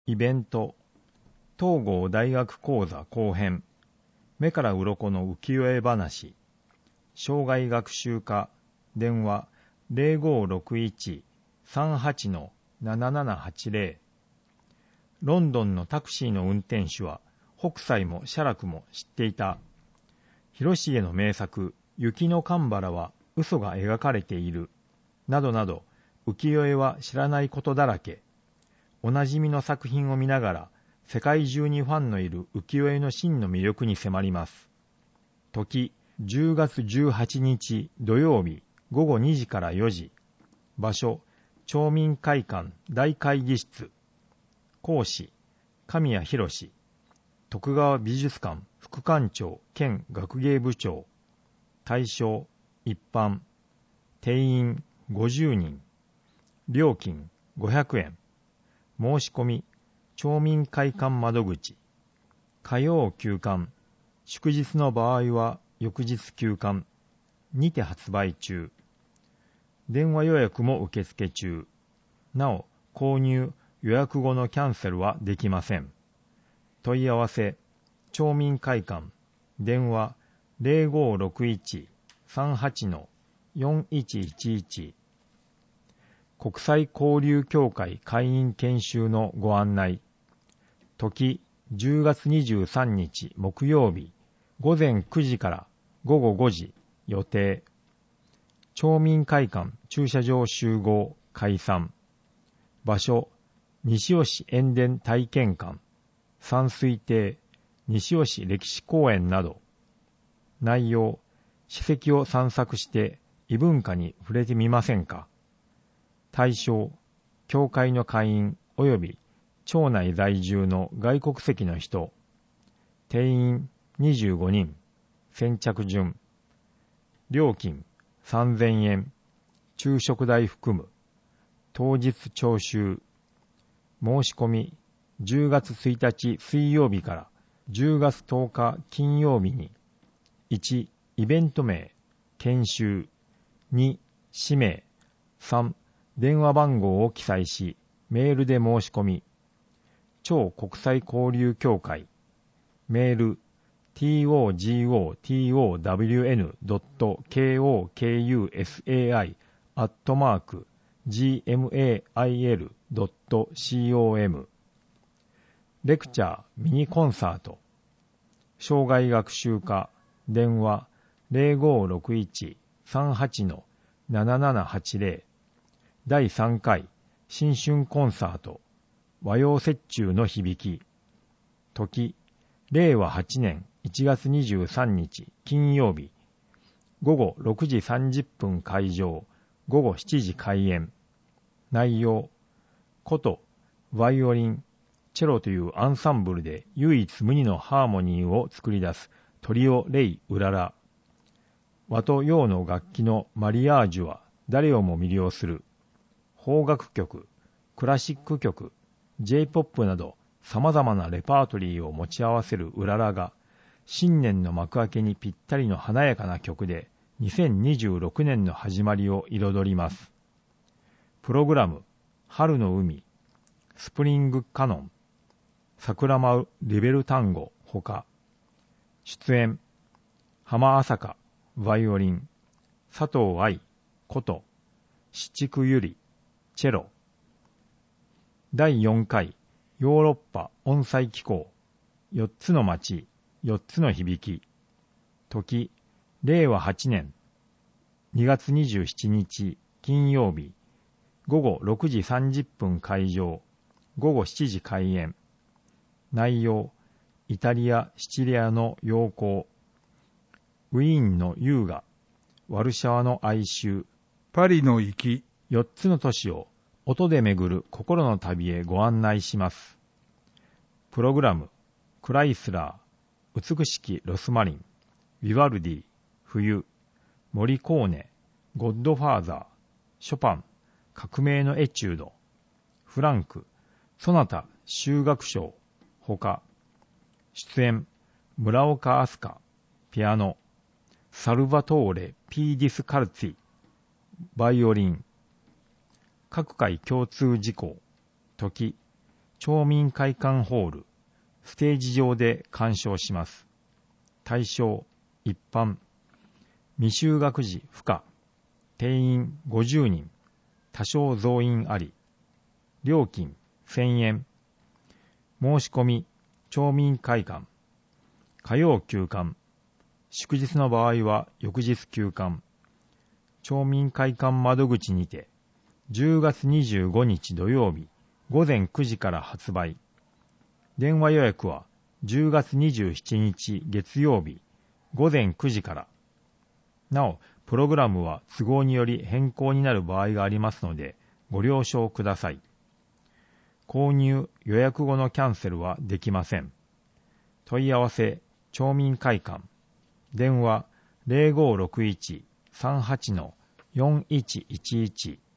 イベント、東郷大学講座後編、目から鱗の浮世絵話、生涯学習科、電話 0561-38-7780。ロンドンのタクシーの運転手は、北斎も写楽も知っていた。広重の名作、雪の神原は嘘が描かれている。などなど、浮世絵は知らないことだらけ。おなじみの作品を見ながら、世界中にファンのいる浮世絵の真の魅力に迫ります。時、10月18日土曜日午後2時から4時。場所、町民会館大会議室。講師、神谷博。徳川美術館副館長兼学芸部長。対象、一般。定員50人。料金500円。申し込み、町民会館窓口。火曜休館。祝日の場合は翌日休館。にて発売中。電話予約も受付中。なお、購入、予約後のキャンセルはできません。問い合わせ、町民会館。電話0561-38-4111。国際交流協会会員研修のご案内。時、10月23日木曜日、午前9時から午後5時、予定。町民会館駐車場集合解散。場所、西尾塩田体験館、山水亭、西尾歴史公園など。内容、史跡を散策して異文化に触れてみませんか。対象、教会の会員及び町内在住の外国籍の人。定員25人。先着順。料金3000円。昼食代含む。当日徴収。申し込み10月1日水曜日から10月10日金曜日に。1、イベント名、研修。2、氏名。3、電話番号を記載し、メールで申し込み。超国際交流協会。メール、togon.kusai@gmail.com。レクチャー、ミニコンサート。生涯学習科。電話、0561-38-7780。第3回新春コンサート和洋折衷の響き。時、令和8年1月23日金曜日。午後6時30分開場。午後7時開演。内容、琴、バイオリン、チェロというアンサンブルで唯一無二のハーモニーを作り出すトリオレイウララ。和と洋の楽器のマリアージュは誰をも魅了する。邦楽曲、クラシック曲、J-POP など様々なレパートリーを持ち合わせるうららが、新年の幕開けにぴったりの華やかな曲で2026年の始まりを彩ります。プログラム、春の海、スプリングカノン、桜舞うリベルタンゴほか。出演、浜朝香、バイオリン、佐藤愛、琴、七久ゆり、チェロ。第4回ヨーロッパ音祭機構。4つの街、4つの響き。時、令和8年2月27日金曜日。午後6時30分開場。午後7時開演。内容、イタリア・シチリアの陽光。ウィーンの優雅。ワルシャワの哀愁。 パリの粋。 4つの都市を音で巡る心の旅へご案内します。プログラム、クライスラー、美しきロスマリン、ヴィヴァルディ、冬、モリコーネ、ゴッドファーザー、ショパン、革命のエチュード、フランク、ソナタ、修学賞、ほか。出演、村岡飛鳥、ピアノ、サルバトーレ・ピーディスカルツィ、バイオリン。各回共通事項。時、 町民会館ホール、ステージ上で鑑賞します。対象、一般。未就学児不可。定員50人。多少増員あり。料金1000円。申し込み、町民会館。火曜休館。祝日の場合は翌日休館。町民会館窓口にて、10月25日土曜日午前9時から発売。電話予約は10月27日月曜日午前9時から。なお、プログラムは都合により変更になる場合がありますので、ご了承ください。購入・予約後のキャンセルはできません。問い合わせ、町民会館。電話 0561-38-4111